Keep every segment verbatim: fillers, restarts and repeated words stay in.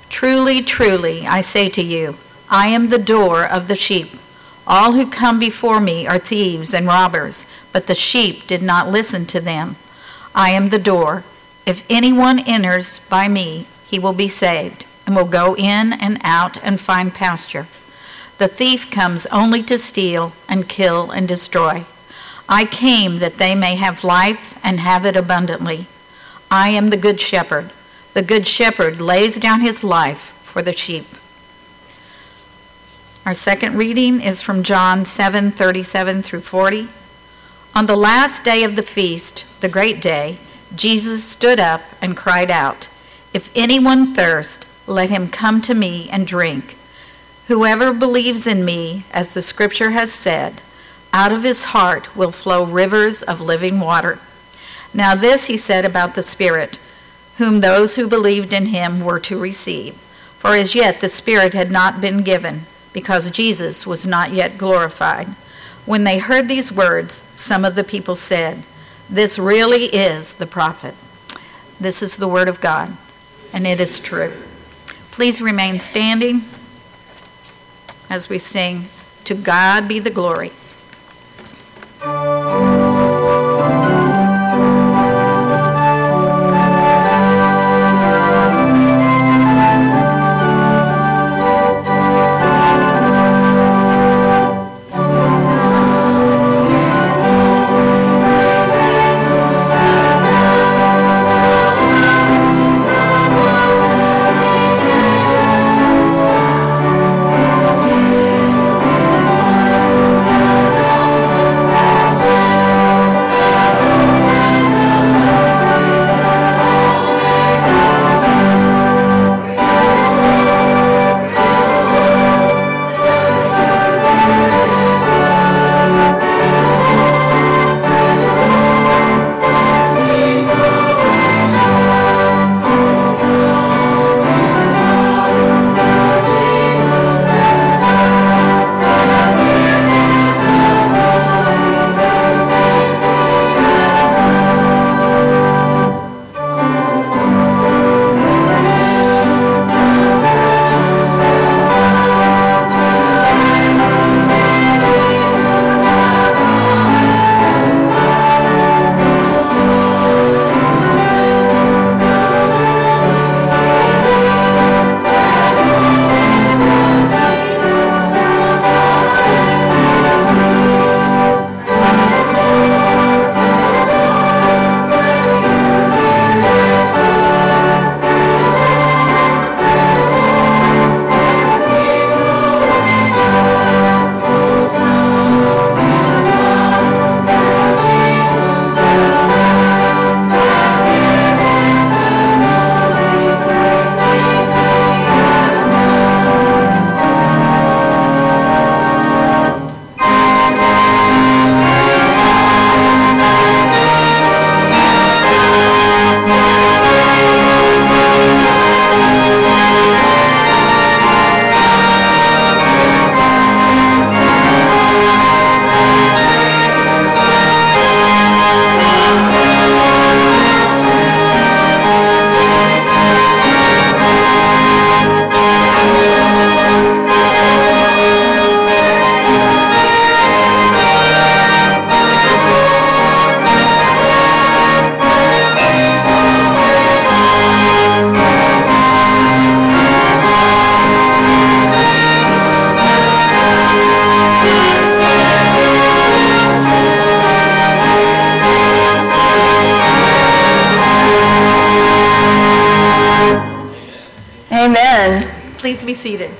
Truly, truly, I say to you, I am the door of the sheep. All who come before me are thieves and robbers, but the sheep did not listen to them. I am the door. If anyone enters by me, he will be saved, and will go in and out and find pasture. The thief comes only to steal and kill and destroy. I came that they may have life and have it abundantly. I am the good shepherd. The good shepherd lays down his life for the sheep. Our second reading is from John seven thirty-seven through forty. On the last day of the feast, the great day, Jesus stood up and cried out, "If anyone thirst, let him come to me and drink. Whoever believes in me, as the scripture has said, out of his heart will flow rivers of living water." Now this he said about the Spirit, whom those who believed in him were to receive. For as yet the Spirit had not been given, because Jesus was not yet glorified. When they heard these words, some of the people said, "This really is the prophet." This is the word of God, and it is true. Please remain standing as we sing, "To God be the glory." Please be seated.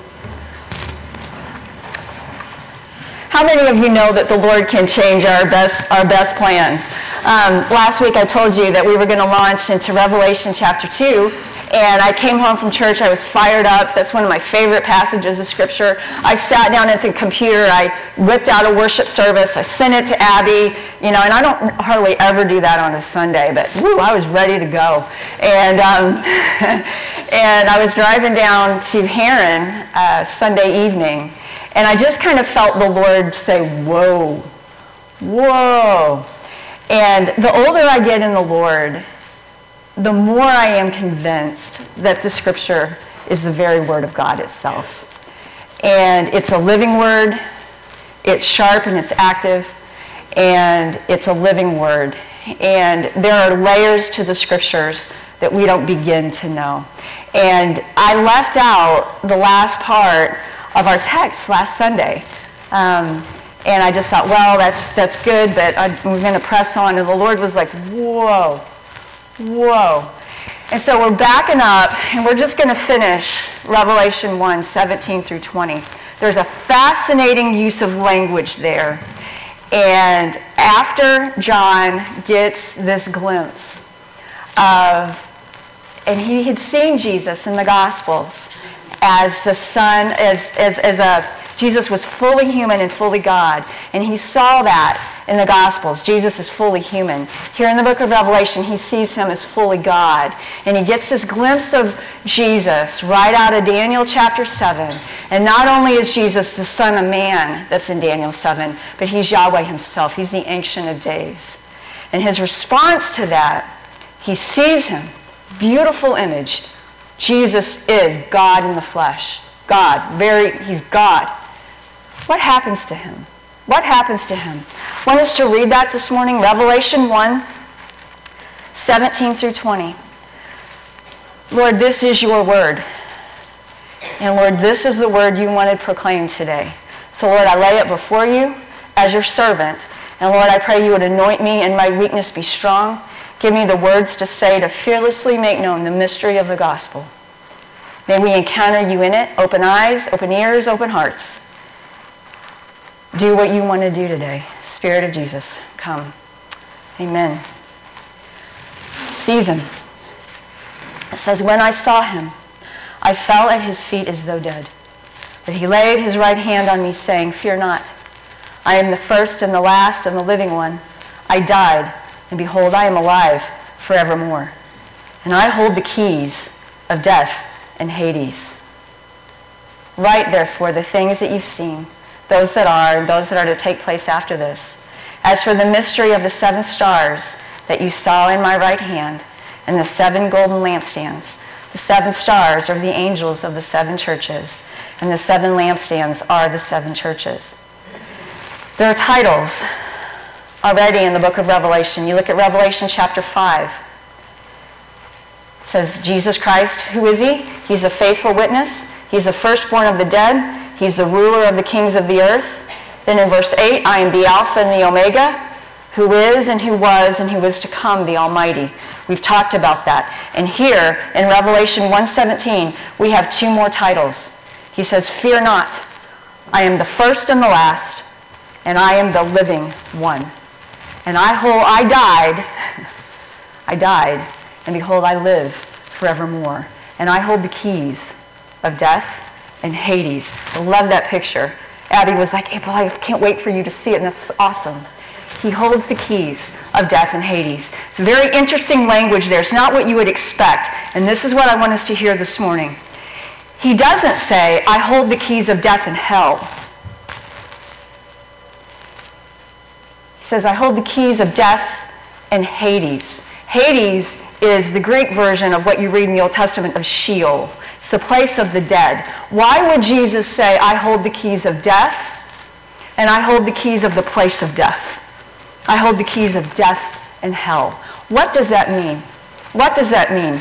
How many of you know that the Lord can change our best our best plans? Um, last week I told you that we were going to launch into Revelation chapter two, and I came home from church. I was fired up. That's one of my favorite passages of Scripture. I sat down at the computer. I whipped out a worship service. I sent it to Abby, you know, and I don't hardly ever do that on a Sunday, but woo, I was ready to go. And um, and I was driving down to Heron uh, Sunday evening, and I just kind of felt the Lord say, whoa, whoa. And the older I get in the Lord, the more I am convinced that the Scripture is the very Word of God itself. And it's a living Word. It's sharp and it's active. And it's a living Word. And there are layers to the Scriptures that we don't begin to know. And I left out the last part of our text last Sunday. Um, and I just thought, well, that's that's good, but I, we're going to press on. And the Lord was like, whoa, whoa. And so we're backing up, and we're just going to finish Revelation one, seventeen through twenty. There's a fascinating use of language there. And after John gets this glimpse of, and he had seen Jesus in the Gospels as the Son, as, as, as a, Jesus was fully human and fully God. And he saw that in the Gospels. Jesus is fully human. Here in the book of Revelation, he sees him as fully God. And he gets this glimpse of Jesus right out of Daniel chapter seven. And not only is Jesus the Son of Man that's in Daniel seven, but he's Yahweh himself. He's the Ancient of Days. And his response to that, he sees him. Beautiful image. Jesus is God in the flesh. God. Very, he's God. What happens to him? What happens to him? I want us to read that this morning, Revelation one, seventeen through twenty. Lord, this is your word. And Lord, this is the word you wanted proclaimed today. So Lord, I lay it before you as your servant. And Lord, I pray you would anoint me and my weakness be strong. Give me the words to say to fearlessly make known the mystery of the gospel. May we encounter you in it. Open eyes, open ears, open hearts. Do what you want to do today. Spirit of Jesus, come. Amen. Sees him. It says, when I saw him, I fell at his feet as though dead. But he laid his right hand on me, saying, fear not. I am the first and the last and the living one. I died, and behold, I am alive forevermore. And I hold the keys of death and Hades. Write, therefore, the things that you've seen, those that are, and those that are to take place after this. As for the mystery of the seven stars that you saw in my right hand, and the seven golden lampstands, the seven stars are the angels of the seven churches, and the seven lampstands are the seven churches. There are titles already in the book of Revelation. You look at Revelation chapter five. It says, Jesus Christ, who is he? He's a faithful witness. He's the firstborn of the dead. He's the ruler of the kings of the earth. Then in verse eight, I am the Alpha and the Omega, who is and who was and who is to come, the Almighty. We've talked about that. And here in Revelation one seventeen, we have two more titles. He says, fear not. I am the first and the last, and I am the living one. And I hold, I died, I died, and behold, I live forevermore. And I hold the keys of death and Hades. I love that picture. Abby was like, April, I can't wait for you to see it, and that's awesome. He holds the keys of death and Hades. It's very interesting language there. It's not what you would expect, and this is what I want us to hear this morning. He doesn't say, I hold the keys of death and hell. He says, I hold the keys of death and Hades. Hades is the Greek version of what you read in the Old Testament of Sheol. It's the place of the dead. Why would Jesus say, I hold the keys of death and I hold the keys of the place of death? I hold the keys of death and hell. What does that mean? What does that mean?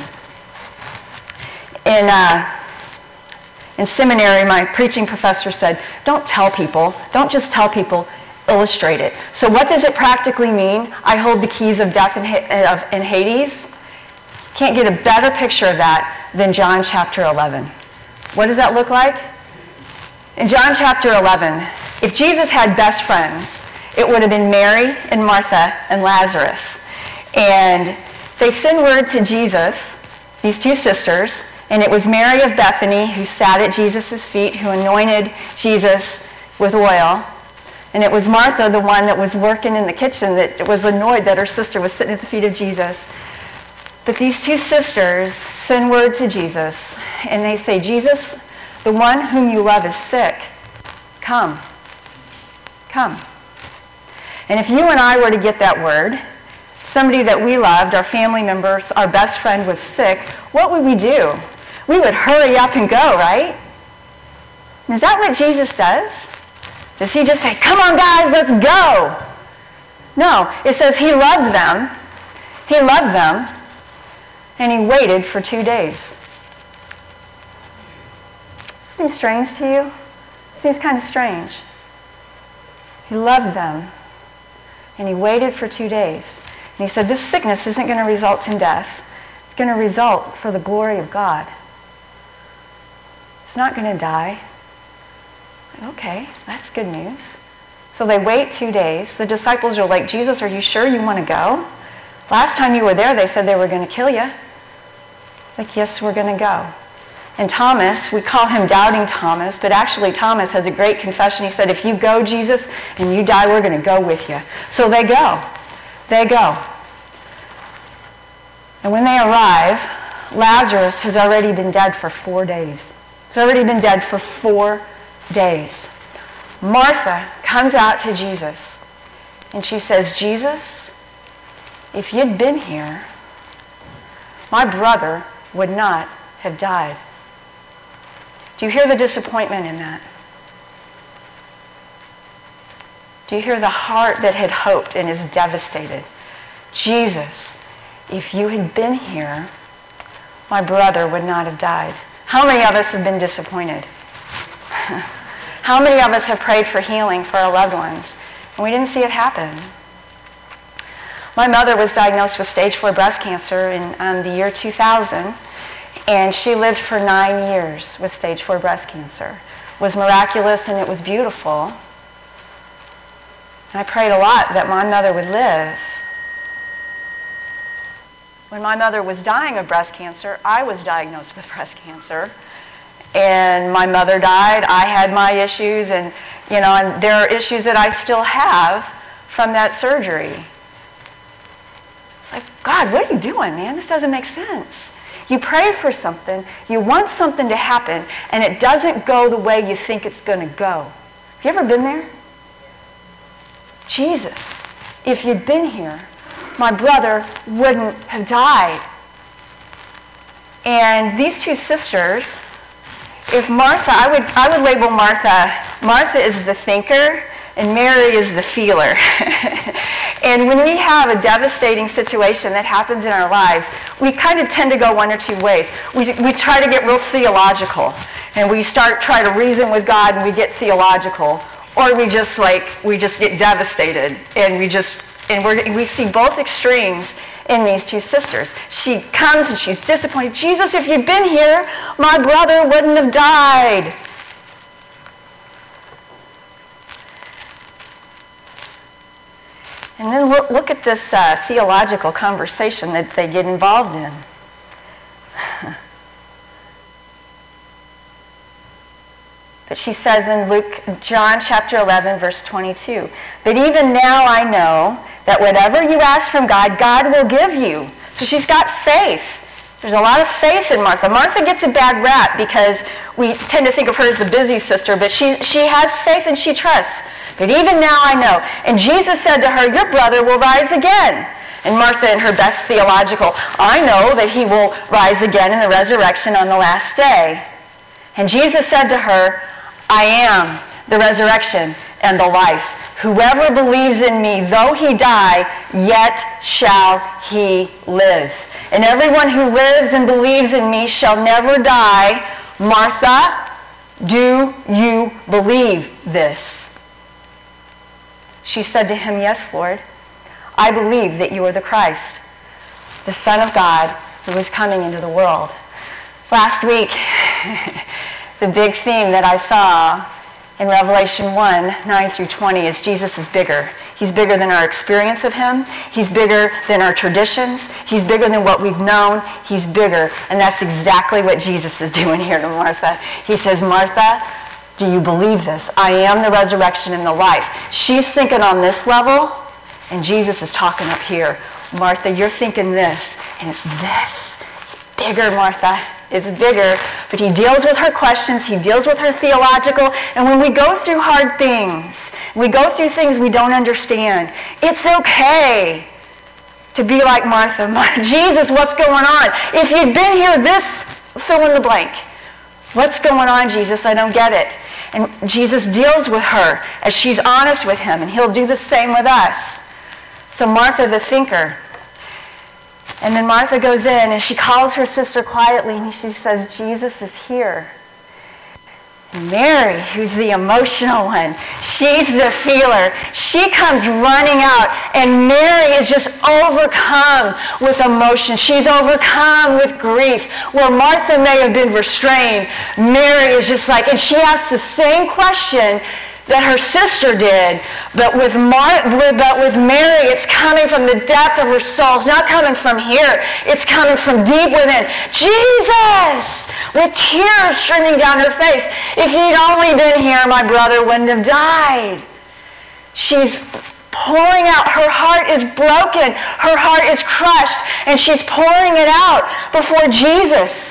In, uh, in seminary, my preaching professor said, don't tell people, don't just tell people, illustrate it. So what does it practically mean? I hold the keys of death and, of, and Hades. Can't get a better picture of that than John chapter eleven. What does that look like? In John chapter eleven, if Jesus had best friends, it would have been Mary and Martha and Lazarus. And they send word to Jesus, these two sisters, and it was Mary of Bethany who sat at Jesus' feet, who anointed Jesus with oil. And it was Martha, the one that was working in the kitchen, that was annoyed that her sister was sitting at the feet of Jesus. But these two sisters send word to Jesus, and they say, Jesus, the one whom you love is sick. Come. Come. And if you and I were to get that word, somebody that we loved, our family members, our best friend was sick, what would we do? we would hurry up and go, right? Is that what Jesus does? Does he just say, come on guys, let's go? No, it says he loved them. He loved them, and he waited for two days. Seems strange to you? Seems kind of strange. He loved them, and he waited for two days. And he said, this sickness isn't going to result in death. It's going to result for the glory of God. It's not going to die. Okay, that's good news. So they wait two days. The disciples are like, Jesus, are you sure you want to go? Last time you were there, they said they were going to kill you. Like, yes, we're going to go. And Thomas, we call him Doubting Thomas, but actually Thomas has a great confession. He said, if you go, Jesus, and you die, we're going to go with you. So they go. They go. And when they arrive, Lazarus has already been dead for four days. He's already been dead for four days. Martha comes out to Jesus, and she says, Jesus, if you'd been here, my brother would not have died. Do you hear the disappointment in that? Do you hear the heart that had hoped and is devastated? Jesus, if you had been here, my brother would not have died. How many of us have been disappointed? How many of us have prayed for healing for our loved ones, and we didn't see it happen? My mother was diagnosed with stage four breast cancer in um, the year two thousand, and she lived for nine years with stage four breast cancer. It was miraculous and it was beautiful. And I prayed a lot that my mother would live. When my mother was dying of breast cancer, I was diagnosed with breast cancer. And my mother died, I had my issues, and you know, and there are issues that I still have from that surgery. Like, God, what are you doing, man? This doesn't make sense. You pray for something, you want something to happen, and it doesn't go the way you think it's going to go. Have you ever been there? Jesus, if you'd been here, my brother wouldn't have died. And these two sisters, if Martha, I would, I would label Martha, Martha is the thinker, and Mary is the feeler. And when we have a devastating situation that happens in our lives, we kind of tend to go one or two ways. We, we try to get real theological, and we start trying to reason with God, and we get theological, or we just like we just get devastated, and we just and we we see both extremes in these two sisters. She comes and she's disappointed. Jesus, if you'd been here, my brother wouldn't have died. And then look, look at this uh, theological conversation that they get involved in. But she says in Luke, John chapter eleven, verse twenty-two, but even now I know that whatever you ask from God, God will give you. So she's got faith. There's a lot of faith in Martha. Martha gets a bad rap because we tend to think of her as the busy sister, but she, she has faith and she trusts. But even now I know. And Jesus said to her, your brother will rise again. And Martha, in her best theological, I know that he will rise again in the resurrection on the last day. And Jesus said to her, I am the resurrection and the life. Whoever believes in me, though he die, yet shall he live. And everyone who lives and believes in me shall never die. Martha, do you believe this? She said to him, yes, Lord. I believe that you are the Christ, the Son of God, who is coming into the world. Last week, the big theme that I saw in Revelation one, nine through twenty is Jesus is bigger. He's bigger than our experience of him. He's bigger than our traditions. He's bigger than what we've known. He's bigger. And that's exactly what Jesus is doing here to Martha. He says, Martha, do you believe this? I am the resurrection and the life. She's thinking on this level, and Jesus is talking up here. Martha, you're thinking this, and it's this. It's bigger, Martha. It's bigger. But he deals with her questions. He deals with her theological. And when we go through hard things, we go through things we don't understand, it's okay to be like Martha. Jesus, what's going on? If you'd been here, this fill in the blank. What's going on, Jesus? I don't get it. And Jesus deals with her as she's honest with him, and he'll do the same with us. So Martha, the thinker. And then Martha goes in, and she calls her sister quietly, and she says, Jesus is here. Mary, who's the emotional one, she's the feeler. She comes running out, and Mary is just overcome with emotion. She's overcome with grief. Where Martha may have been restrained, Mary is just like, and she asks the same question that her sister did, but with, Mar- but with Mary, it's coming from the depth of her soul. It's not coming from here. It's coming from deep within. Jesus! With tears streaming down her face. If you'd only been here, my brother wouldn't have died. She's pouring out. Her heart is broken. Her heart is crushed, and she's pouring it out before Jesus.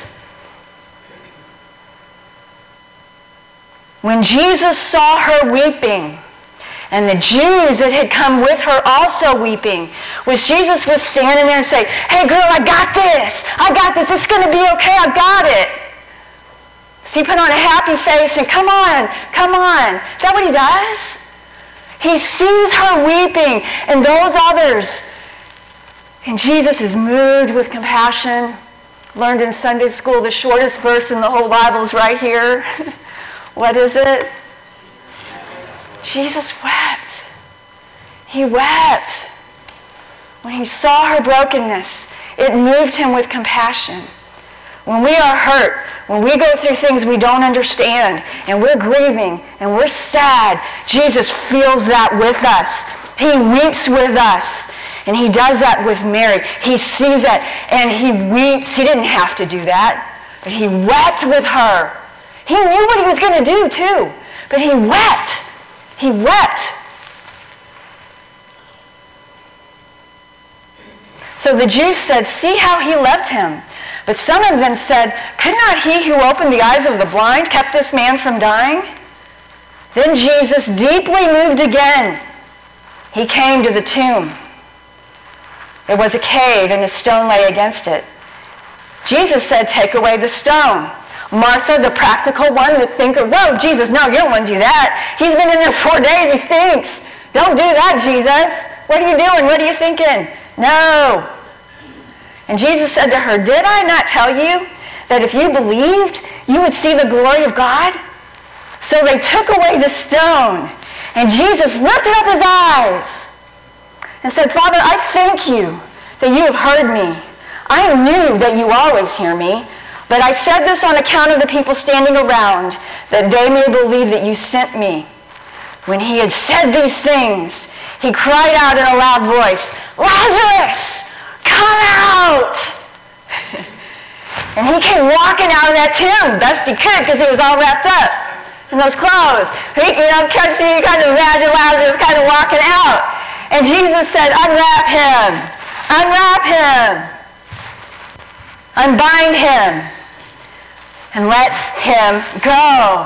When Jesus saw her weeping, and the Jews that had come with her also weeping, was Jesus was standing there and saying, hey girl, I got this. I got this. It's going to be okay. I got it. So he put on a happy face and come on, come on. Is that what he does? He sees her weeping and those others. And Jesus is moved with compassion. Learned in Sunday school, the shortest verse in the whole Bible is right here. What is it? Jesus wept. He wept. When he saw her brokenness, it moved him with compassion. When we are hurt, when we go through things we don't understand, and we're grieving, and we're sad, Jesus feels that with us. He weeps with us. And he does that with Mary. He sees that, and he weeps. He didn't have to do that, but he wept with her. He knew what he was going to do, too. But he wept. He wept. So the Jews said, see how he left him. But some of them said, could not he who opened the eyes of the blind kept this man from dying? Then Jesus, deeply moved again, he came to the tomb. There was a cave, and a stone lay against it. Jesus said, take away the stone. Martha, the practical one, the thinker, whoa, Jesus, no, you don't want to do that. He's been in there four days. He stinks. Don't do that, Jesus. What are you doing? What are you thinking? No. And Jesus said to her, did I not tell you that if you believed, you would see the glory of God? So they took away the stone, and Jesus lifted up his eyes and said, Father, I thank you that you have heard me. I knew that you always hear me. But I said this on account of the people standing around, that they may believe that you sent me. When he had said these things, he cried out in a loud voice, Lazarus, come out! And he came walking out of that tomb, best he could, because he was all wrapped up in those clothes. He, you know, can't you kind of imagine Lazarus kind of walking out? And Jesus said, unwrap him, unwrap him, unbind him, and let him go.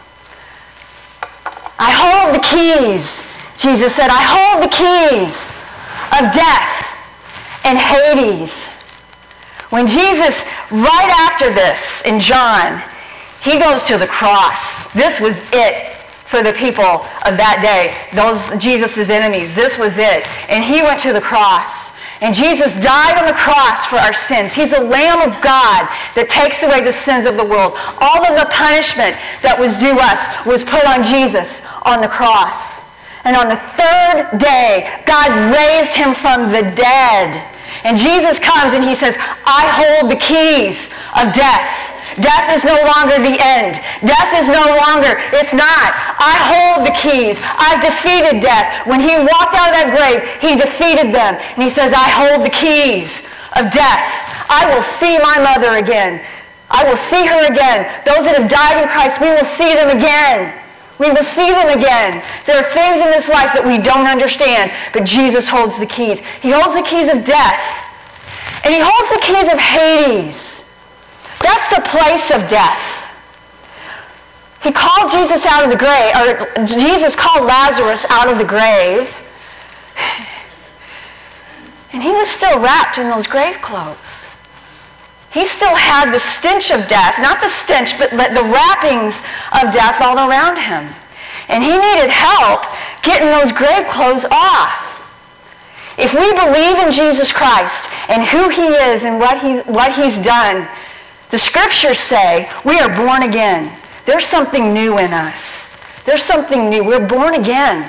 I hold the keys, Jesus said. I hold the keys of death and Hades. When Jesus, right after this in John, he goes to the cross. This was it for the people of that day, those Jesus' enemies. This was it. And he went to the cross. And Jesus died on the cross for our sins. He's the Lamb of God that takes away the sins of the world. All of the punishment that was due us was put on Jesus on the cross. And on the third day, God raised him from the dead. And Jesus comes and he says, I hold the keys of death. Death is no longer the end. Death is no longer, it's not. I hold the keys. I've defeated death. When he walked out of that grave, he defeated them. And he says, I hold the keys of death. I will see my mother again. I will see her again. Those that have died in Christ, we will see them again. We will see them again. There are things in this life that we don't understand, but Jesus holds the keys. He holds the keys of death. And he holds the keys of Hades. That's the place of death. He called Jesus out of the grave, or Jesus called Lazarus out of the grave. And he was still wrapped in those grave clothes. he still had the stench of death, not the stench, but the wrappings of death all around him. And he needed help getting those grave clothes off. If we believe in Jesus Christ and who he is and what he's, what he's done, the scriptures say we are born again. There's something new in us. There's something new. We're born again.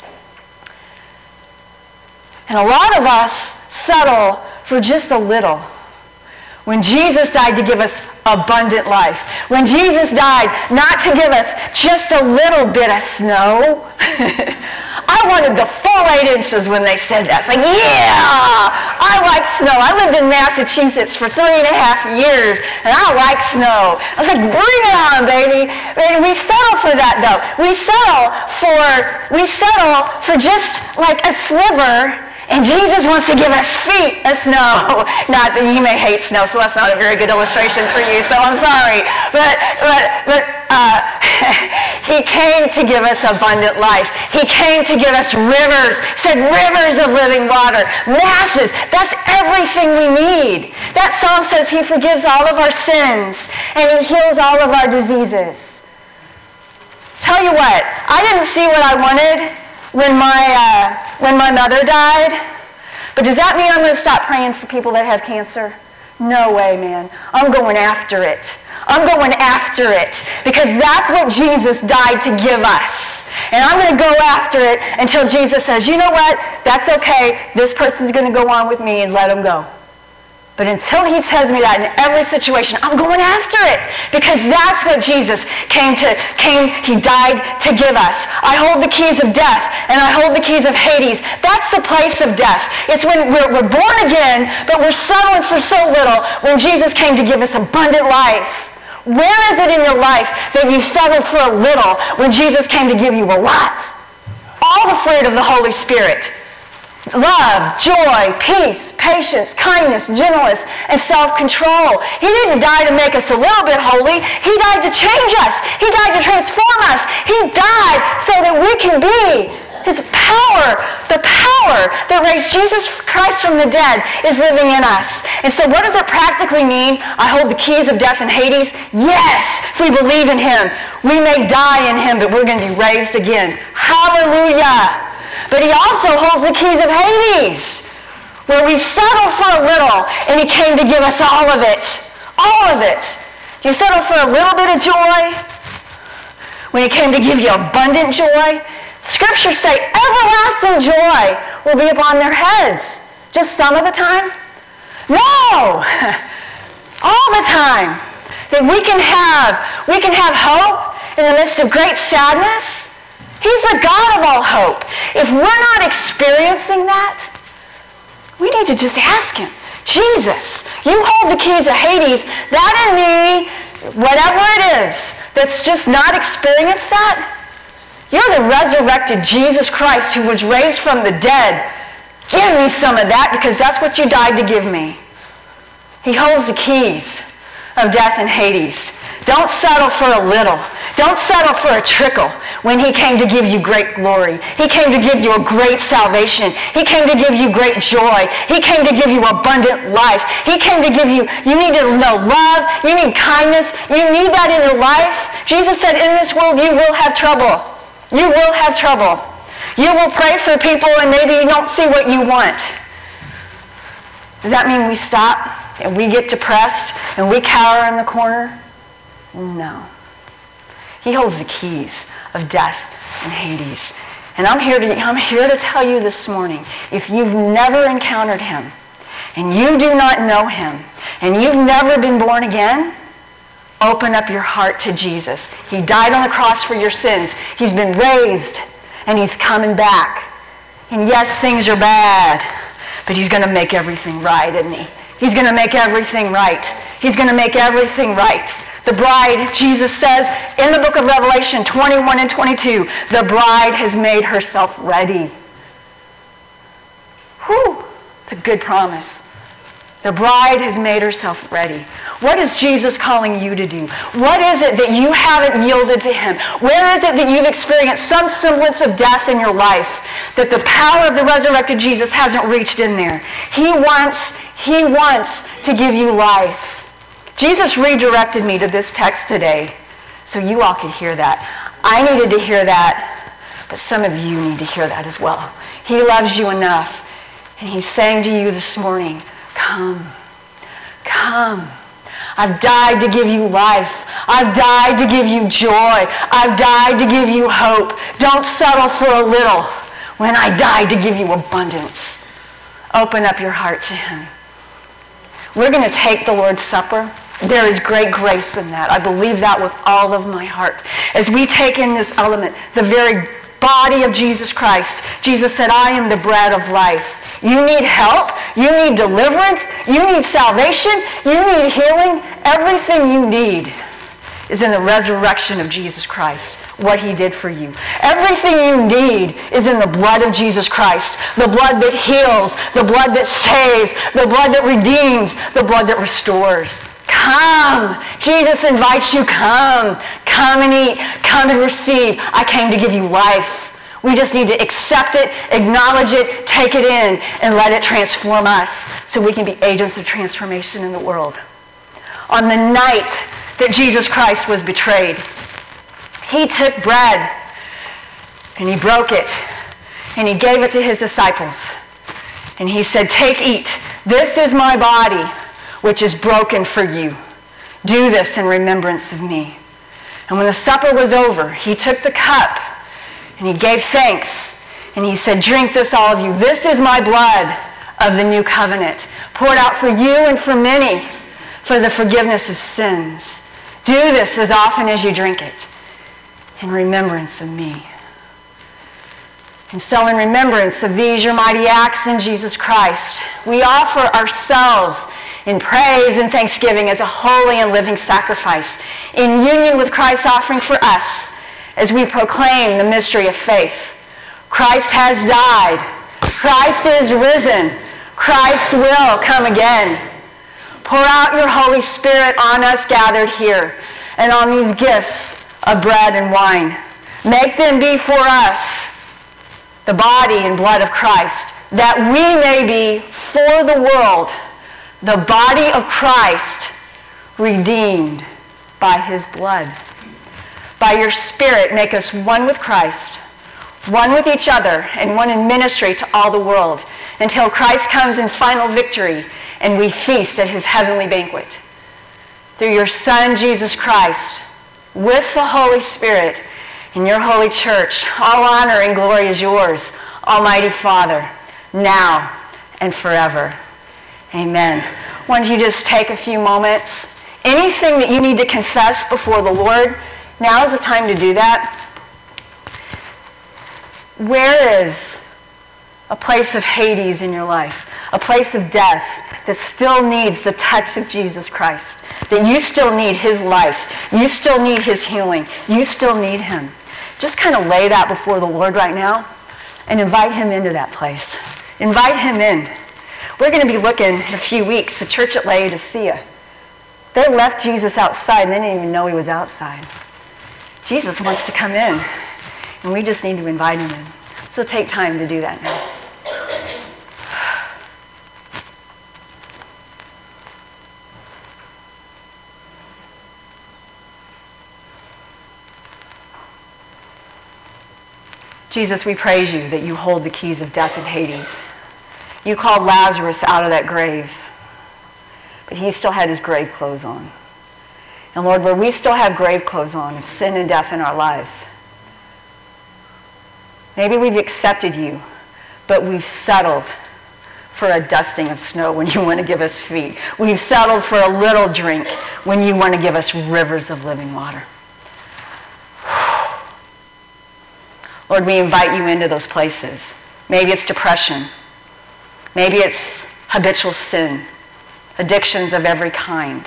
And a lot of us settle for just a little. When Jesus died to give us abundant life, when Jesus died not to give us just a little bit of snow, I wanted the full eight inches when they said that. It's like, yeah, I like snow. I lived in Massachusetts for three and a half years, and I like snow. I was like, bring it on, baby. And we settle for that, though. We settle for, we settle for just like a sliver. And Jesus wants to give us feet of snow. Not that you may hate snow, so that's not a very good illustration for you, so I'm sorry. But, but, but uh, he came to give us abundant life. He came to give us rivers, said rivers of living water, masses. That's everything we need. That psalm says he forgives all of our sins, and he heals all of our diseases. Tell you what, I didn't see what I wanted when my uh, when my mother died. But does that mean I'm going to stop praying for people that have cancer? No way, man. I'm going after it. I'm going after it because that's what Jesus died to give us. And I'm going to go after it until Jesus says, you know what? That's okay. This person's going to go on with me, and let him go. But until he tells me that in every situation, I'm going after it because that's what Jesus came to, came, he died to give us. I hold the keys of death and I hold the keys of Hades. That's the place of death. It's when we're, we're born again, but we're settling for so little when Jesus came to give us abundant life. Where is it in your life that you've settled for a little when Jesus came to give you a lot? All the fruit of the Holy Spirit. Love, joy, peace, patience, kindness, gentleness, and self-control. He didn't die to make us a little bit holy. He died to change us. He died to transform us. He died so that we can be. His power, the power that raised Jesus Christ from the dead is living in us. And so what does it practically mean? I hold the keys of death and Hades? Yes, if we believe in him. We may die in him, but we're going to be raised again. Hallelujah. But he also holds the keys of Hades, where we settle for a little, and he came to give us all of it. All of it. Do you settle for a little bit of joy? When he came to give you abundant joy? Scriptures say everlasting joy will be upon their heads. Just some of the time? No! All the time. That we can have, we can have hope in the midst of great sadness. He's the God of all hope. If we're not experiencing that, we need to just ask him, Jesus, you hold the keys of Hades. That in me, whatever it is that's just not experienced that, you're the resurrected Jesus Christ who was raised from the dead. Give me some of that because that's what you died to give me. He holds the keys of death and Hades. Don't settle for a little. Don't settle for a trickle when he came to give you great glory. He came to give you a great salvation. He came to give you great joy. He came to give you abundant life. He came to give you, you need to know love. You need kindness. You need that in your life. Jesus said, in this world you will have trouble. You will have trouble. You will pray for people and maybe you don't see what you want. Does that mean we stop and we get depressed and we cower in the corner? No. He holds the keys of death and Hades. And I'm here to, I'm here to tell you this morning, if you've never encountered him, and you do not know him, and you've never been born again, open up your heart to Jesus. He died on the cross for your sins. He's been raised, and he's coming back. And yes, things are bad, but he's going to make everything right, isn't he? He's going to make everything right. He's going to make everything right. The bride, Jesus says in the book of Revelation twenty-one and twenty-two, the bride has made herself ready. Whew, it's a good promise. The bride has made herself ready. What is Jesus calling you to do? What is it that you haven't yielded to him? Where is it that you've experienced some semblance of death in your life that the power of the resurrected Jesus hasn't reached in there? He wants, he wants to give you life. Jesus redirected me to this text today so you all could hear that. I needed to hear that, but some of you need to hear that as well. He loves you enough, and he's saying to you this morning, come, come. I've died to give you life. I've died to give you joy. I've died to give you hope. Don't settle for a little when I died to give you abundance. Open up your heart to him. We're going to take the Lord's Supper. There is great grace in that. I believe that with all of my heart. As we take in this element, the very body of Jesus Christ, Jesus said, I am the bread of life. You need help. You need deliverance. You need salvation. You need healing. Everything you need is in the resurrection of Jesus Christ, what he did for you. Everything you need is in the blood of Jesus Christ, the blood that heals, the blood that saves, the blood that redeems, the blood that restores. Come. Jesus invites you, come. Come and eat. Come and receive. I came to give you life. We just need to accept it, acknowledge it, take it in, and let it transform us so we can be agents of transformation in the world. On the night that Jesus Christ was betrayed, he took bread and he broke it and he gave it to his disciples. And he said, take, eat. This is my body, which is broken for you. Do this in remembrance of me. And when the supper was over, he took the cup and he gave thanks, and he said, drink this, all of you. This is my blood of the new covenant, poured out for you and for many for the forgiveness of sins. Do this as often as you drink it in remembrance of me. And so in remembrance of these, your mighty acts in Jesus Christ, we offer ourselves in praise and thanksgiving as a holy and living sacrifice in union with Christ's offering for us, as we proclaim the mystery of faith. Christ has died. Christ is risen. Christ will come again. Pour out your Holy Spirit on us gathered here and on these gifts of bread and wine. Make them be for us the body and blood of Christ, that we may be for the world the body of Christ, redeemed by his blood. By your Spirit, make us one with Christ, one with each other, and one in ministry to all the world, until Christ comes in final victory and we feast at his heavenly banquet. Through your Son, Jesus Christ, with the Holy Spirit, in your holy church, all honor and glory is yours, Almighty Father, now and forever. Amen. Why don't you just take a few moments? Anything that you need to confess before the Lord, now is the time to do that. Where is a place of Hades in your life? A place of death that still needs the touch of Jesus Christ? That you still need his life. You still need his healing. You still need him. Just kind of lay that before the Lord right now and invite him into that place. Invite him in. We're going to be looking in a few weeks, the church at Laodicea. They left Jesus outside and they didn't even know he was outside. Jesus wants to come in, and we just need to invite him in. So take time to do that now. Jesus, we praise you that you hold the keys of death and Hades. You called Lazarus out of that grave, but he still had his grave clothes on. And Lord, where we still have grave clothes on of sin and death in our lives, maybe we've accepted you, but we've settled for a dusting of snow when you want to give us feet. We've settled for a little drink when you want to give us rivers of living water. Lord, we invite you into those places. Maybe it's depression. Maybe it's habitual sin, addictions of every kind.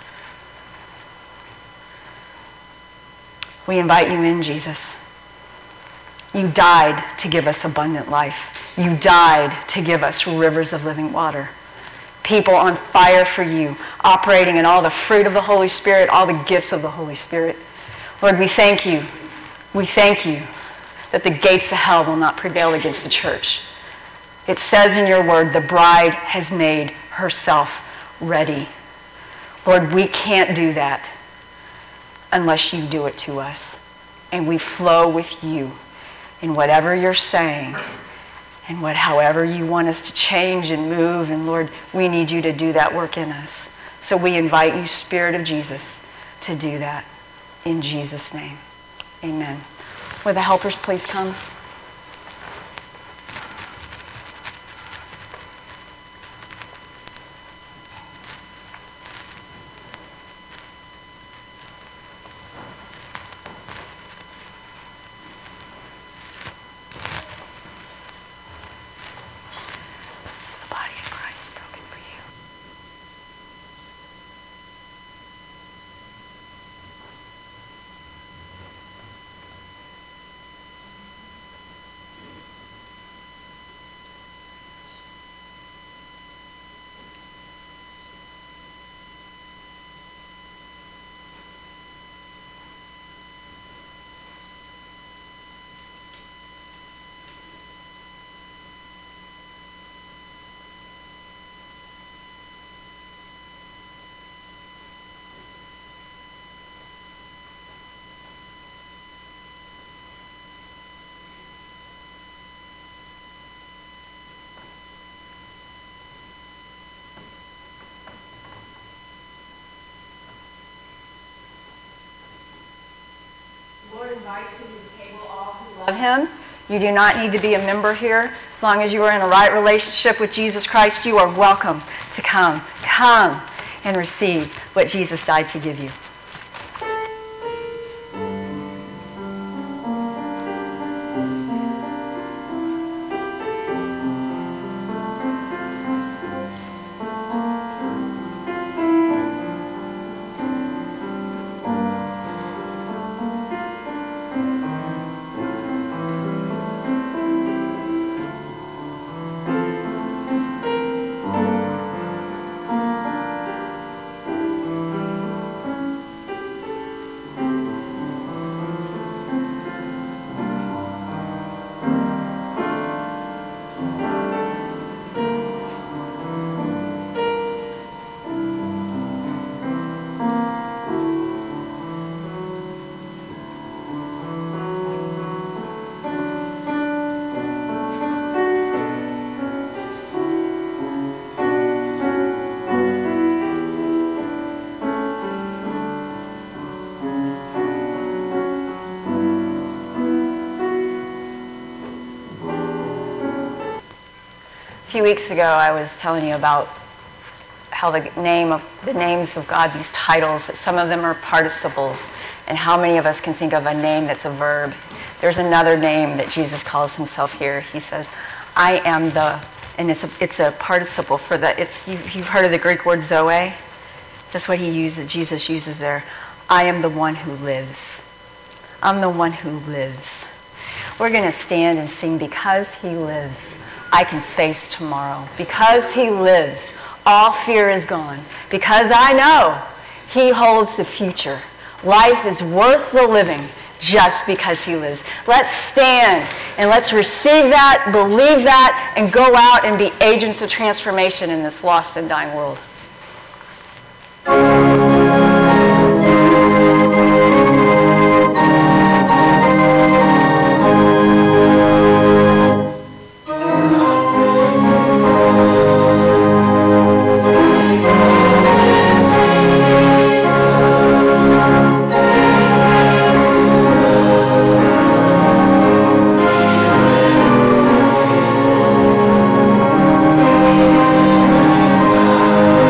We invite you in, Jesus. You died to give us abundant life. You died to give us rivers of living water. People on fire for you, operating in all the fruit of the Holy Spirit, all the gifts of the Holy Spirit. Lord, we thank you. We thank you that the gates of hell will not prevail against the church. It says in your word, the bride has made herself ready. Lord, we can't do that unless you do it to us. And we flow with you in whatever you're saying and what, however you want us to change and move. And Lord, we need you to do that work in us. So we invite you, Spirit of Jesus, to do that in Jesus' name. Amen. Will the helpers please come? Lord invites to his table all who love him. You do not need to be a member here. As long as you are in a right relationship with Jesus Christ, you are welcome to come. Come and receive what Jesus died to give you. A few weeks ago, I was telling you about how the name of the names of God, these titles, that some of them are participles, and how many of us can think of a name that's a verb. There's another name that Jesus calls himself here. He says, "I am the," and it's a it's a participle for the. It's you, you've heard of the Greek word zoe. That's what he uses. Jesus uses there. I am the one who lives. I'm the one who lives. We're going to stand and sing because he lives. I can face tomorrow. Because he lives, all fear is gone. Because I know he holds the future. Life is worth the living just because he lives. Let's stand and let's receive that, believe that, and go out and be agents of transformation in this lost and dying world. Thank you.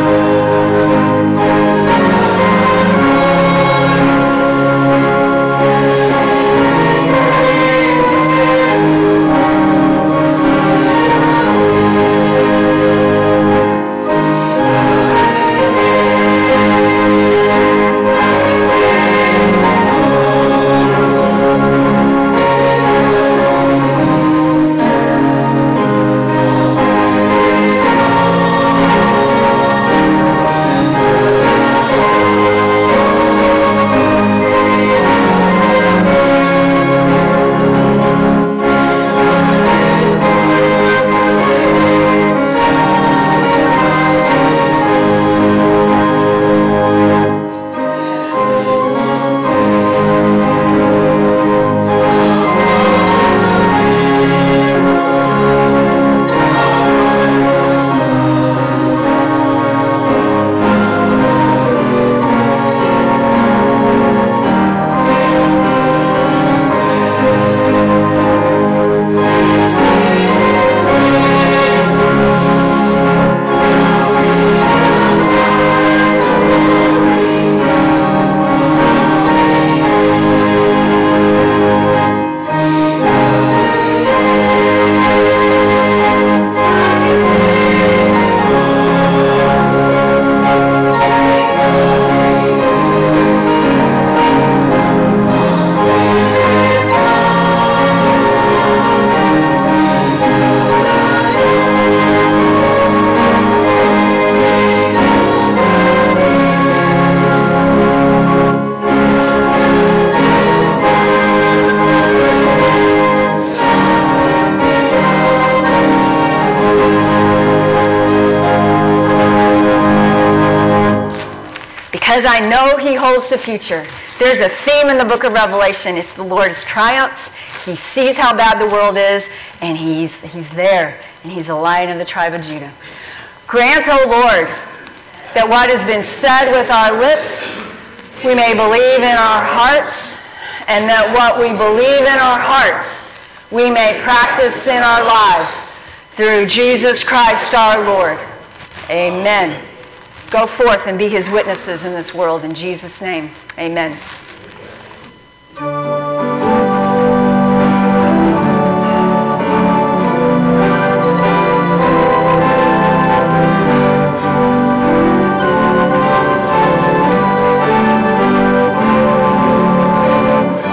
because I know he holds the future. There's a theme in the book of Revelation. It's the Lord's triumph. He sees how bad the world is, and he's, he's there, and he's the Lion of the tribe of Judah. Grant, O Lord, that what has been said with our lips, we may believe in our hearts, and that what we believe in our hearts, we may practice in our lives through Jesus Christ our Lord. Amen. Go forth and be his witnesses in this world. In Jesus' name, amen.